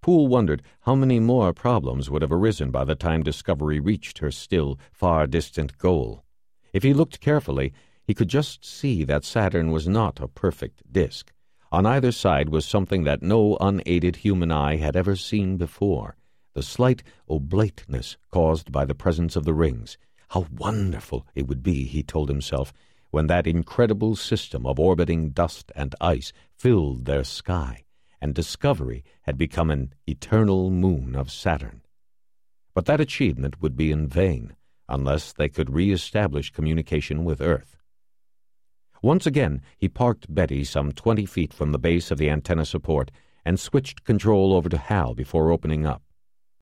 Poole wondered how many more problems would have arisen by the time Discovery reached her still far-distant goal. If he looked carefully, he could just see that Saturn was not a perfect disk. On either side was something that no unaided human eye had ever seen before, the slight oblateness caused by the presence of the rings. How wonderful it would be, he told himself, when that incredible system of orbiting dust and ice filled their sky, and Discovery had become an eternal moon of Saturn. But that achievement would be in vain unless they could re-establish communication with Earth. Once again, he parked Betty some 20 feet from the base of the antenna support and switched control over to Hal before opening up.